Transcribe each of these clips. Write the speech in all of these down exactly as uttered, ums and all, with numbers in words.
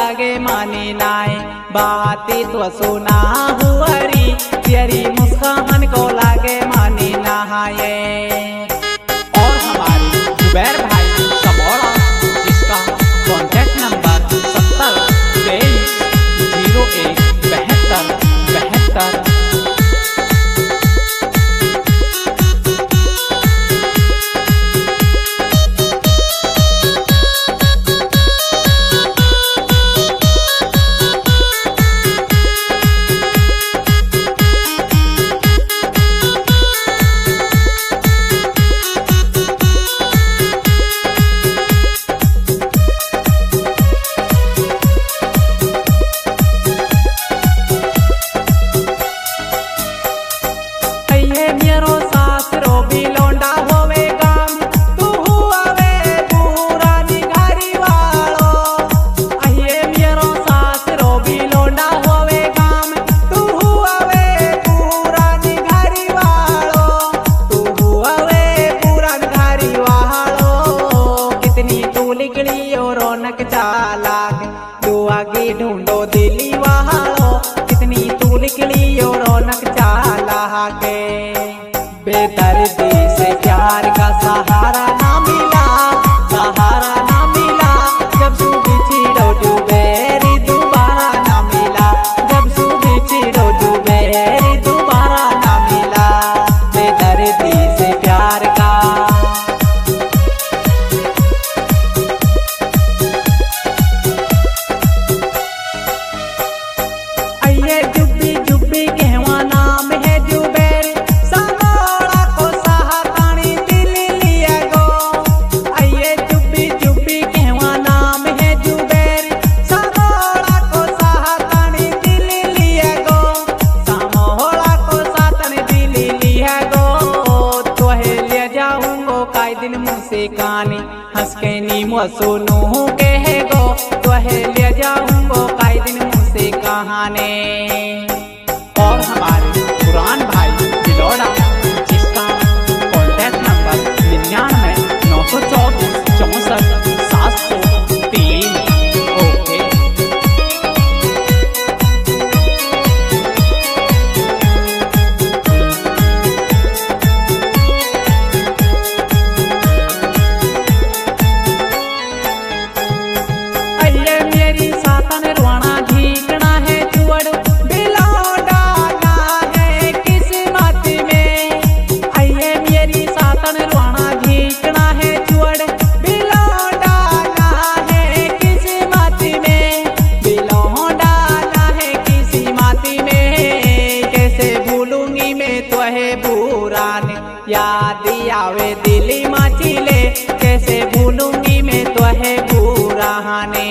लागे मानी नाय बाती तो सुना हुआरी तेरी मुस्कान को लागे मानी नहाए। और हमारी जुबैर भाई समोड़ा जिसका कॉन्टैक्ट नंबर सत्तर तेईस जीरो एक बहत्तर बहत्तर। रौनक चालाक तू आगे ढूंढो दिली वालों कितनी तू निकली और रौनक चालाक बेदर्दी से प्यार का सहारा ना मिला सहारा ना मिला जब सुबह चिड़ो डूबेरी दोबारा ना मिला जब सुबह चिड़ो डूबेरी दोबारा ना मिला बेदर्दी से प्यार का। जुब्बी जुब्बी कहवा नाम है जुबैर समोड़ा को साहतानी दिल लिया गो। आइए जुब्बी जुब्बी कहवा नाम है जुबैर समोड़ा को साहतानी दिल लिया गो समोड़ा को साहतानी दिल लिया गो। तो है ले जाऊंगो काई दिन मुँह से कानी हंस के नीमो सुनू कहे गो तो है ले जाऊंगो काई दिन मुँह से कहाने। और हमारे पुरान भाई बिलोड़ा जिसका कॉन्टैक्ट नंबर निन्यानवे नौ सौ चौबीस चौसठ सात सौ तीन। ओके अये मेरी सातन रुआना घीकना है चुअड़ याद आवे दिली मचिले कैसे भूलूंगी मैं तो है बुराने।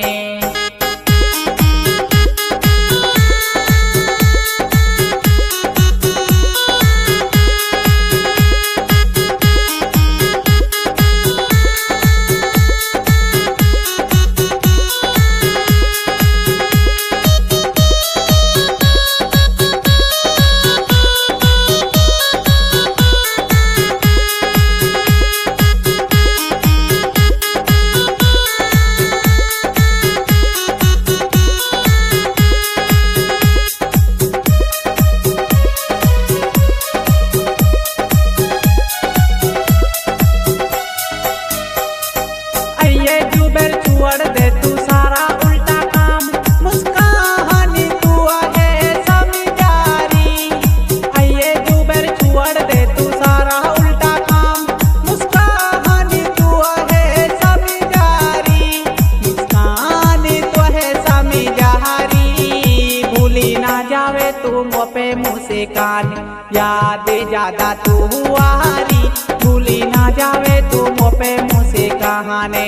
जुबैर दे तू सारा उल्टा काम मुस्कानी तू है समझारी। आइए जुबैर छोड़ दे तू सारा उल्टा काम मुस्कानी तू है समझारी मुस्कानी तू है समझारी। भूली ना जावे तू मोपे मुँह से कान याद ज्यादा तू हुआरी भूली ना जावे तू मोपे मुँह से कहाने।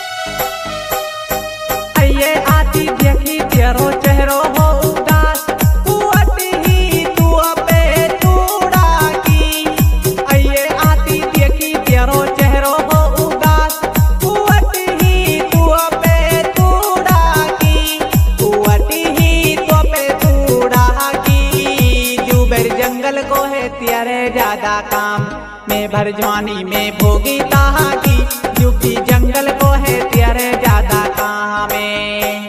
आती देखी तेरो चेहरो हो उदास को है तेरे ज्यादा काम मैं भर जवानी में भोगी ताहा की यूपी जंगल को है तेरे ज्यादा काम में।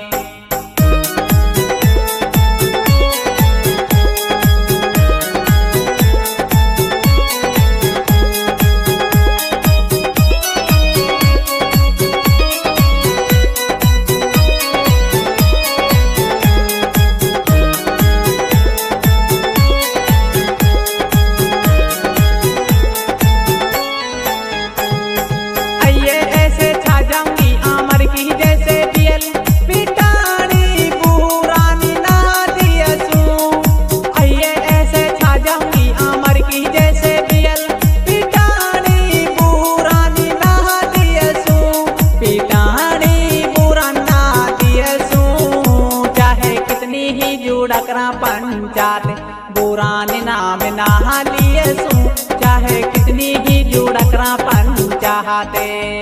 पंचायत बुरानी नाम नहा लिए सू चाहे कितनी ही जुड़करा पंचायत।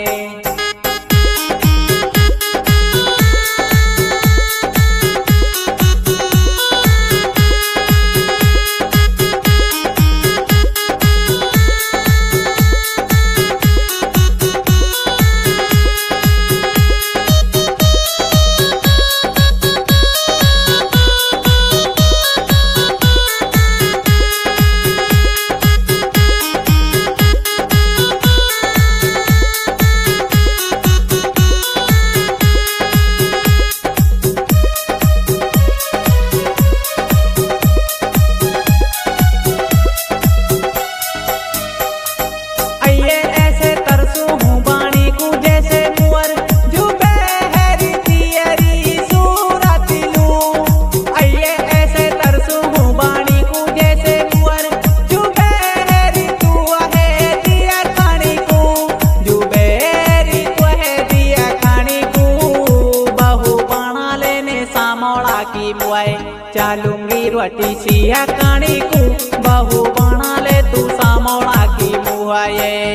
चालूंगी रोटी सिया कानी को बहु बना ले तू सामोड़ा की मुआ ये।